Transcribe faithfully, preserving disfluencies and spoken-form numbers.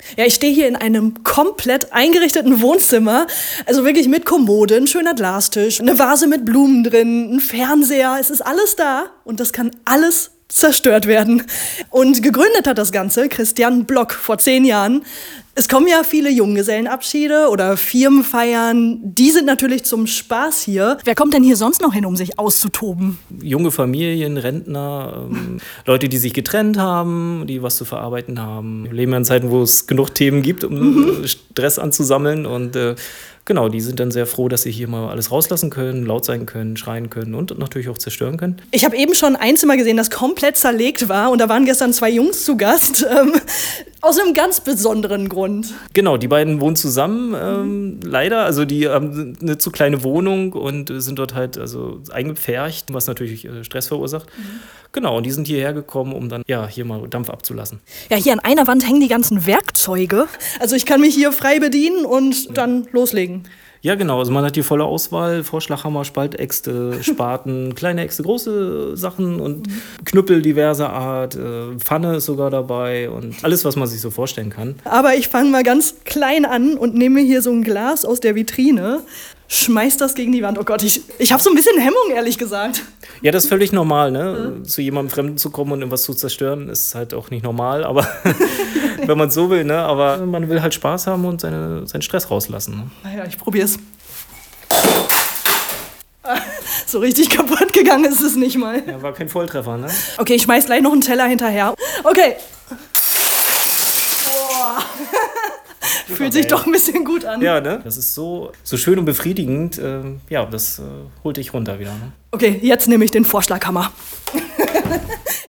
Ja, ich stehe hier in einem komplett eingerichteten Wohnzimmer. Also wirklich mit Kommode, ein schöner Glastisch, eine Vase mit Blumen drin, ein Fernseher. Es ist alles da und das kann alles zerstört werden. Und gegründet hat das Ganze Christian Block vor zehn Jahren. Es kommen ja viele Junggesellenabschiede oder Firmenfeiern. Die sind natürlich zum Spaß hier. Wer kommt denn hier sonst noch hin, um sich auszutoben? Junge Familien, Rentner, ähm, Leute, die sich getrennt haben, die was zu verarbeiten haben. Wir leben ja in Zeiten, wo es genug Themen gibt, um mhm. Stress anzusammeln. Und äh, genau, die sind dann sehr froh, dass sie hier mal alles rauslassen können, laut sein können, schreien können und natürlich auch zerstören können. Ich habe eben schon ein Zimmer gesehen, das komplett zerlegt war. Und da waren gestern zwei Jungs zu Gast. Ähm, aus einem ganz besonderen Grund. Genau, die beiden wohnen zusammen, ähm, mhm. leider. Also die haben eine zu kleine Wohnung und sind dort halt also eingepfercht, was natürlich äh, Stress verursacht. Mhm. Genau, und die sind hierher gekommen, um dann ja hier mal Dampf abzulassen. Ja, hier an einer Wand hängen die ganzen Werkzeuge. Also ich kann mich hier frei bedienen und ja. dann loslegen. Ja, genau. Also man hat hier volle Auswahl. Vorschlaghammer, Spaltäxte, Spaten, kleine Äxte, große Sachen und mhm. Knüppel diverser Art. Äh, Pfanne ist sogar dabei und alles, was man sich so vorstellen kann. Aber ich fange mal ganz klein an und nehme hier so ein Glas aus der Vitrine. Schmeiß das gegen die Wand. Oh Gott, ich, ich habe so ein bisschen Hemmung, ehrlich gesagt. Ja, das ist völlig normal, ne? Ja. Zu jemandem Fremden zu kommen und irgendwas zu zerstören, ist halt auch nicht normal, aber wenn man es so will, ne? Aber man will halt Spaß haben und seine, seinen Stress rauslassen. Ne? Naja, ich probier's. So richtig kaputt gegangen ist es nicht mal. Ja, war kein Volltreffer, ne? Okay, ich schmeiß gleich noch einen Teller hinterher. Okay. Boah. Fühlt sich doch ein bisschen gut an. Ja, ne? Das ist so, so schön und befriedigend. Ähm, ja, das äh, holt dich runter wieder. Ne? Okay, jetzt nehme ich den Vorschlaghammer.